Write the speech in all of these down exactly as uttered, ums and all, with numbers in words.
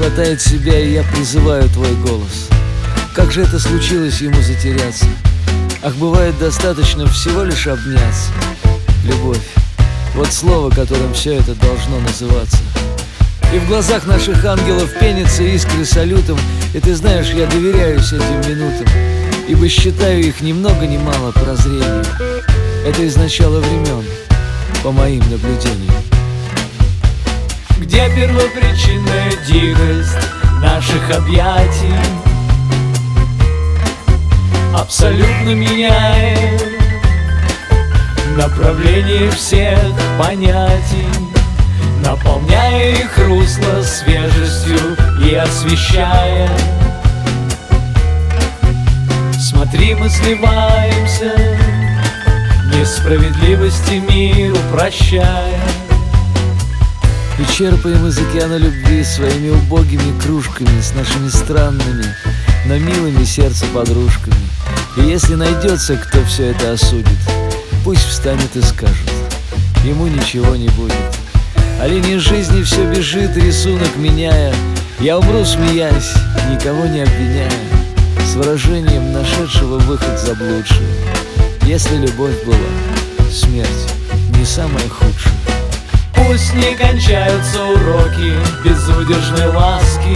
хватает себя, и я призываю твой голос. Как же это случилось ему затеряться? Ах, бывает достаточно всего лишь обняться. Любовь, вот слово, которым все это должно называться. И в глазах наших ангелов пенятся искры салютом. И ты знаешь, я доверяюсь этим минутам, ибо считаю их ни много ни мало прозрением. Это из начала времен, по моим наблюдениям. Где первопричинная дикость наших объятий абсолютно меняет направление всех понятий, наполняя их русло свежестью и освещая. Смотри, мы сливаемся, несправедливости миру прощая, и черпаем из океана любви своими убогими кружками с нашими странными, но милыми сердцу подружками. И если найдется, кто все это осудит, пусть встанет и скажет: ему ничего не будет. А линия жизни все бежит, рисунок меняя. Я умру, смеясь, никого не обвиняя, с выражением нашедшего выход заблудшего. Если любовь была, смерть не самая худшая. Пусть не кончаются уроки безудержной ласки.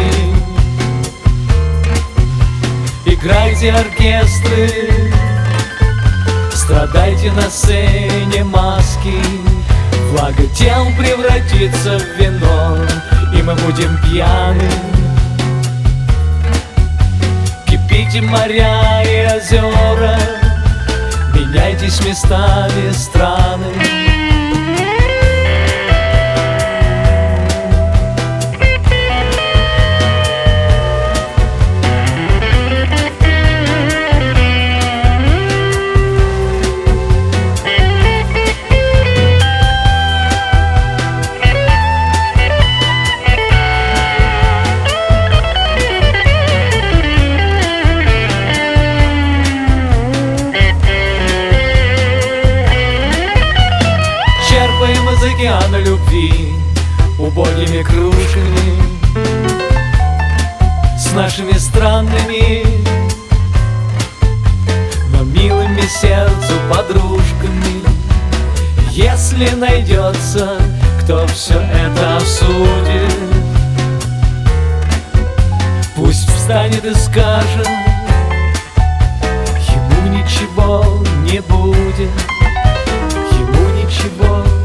Играйте оркестры, страдайте на сцене маски. Влага тел превратится в вино, и мы будем пьяны. Кипите моря и озера, меняйтесь местами страны. Черпаем из океана любви убогими кружками, с нашими странными, но милыми сердцу подружками. Если найдется, кто все это осудит, пусть встанет и скажет: ему ничего не будет, ему ничего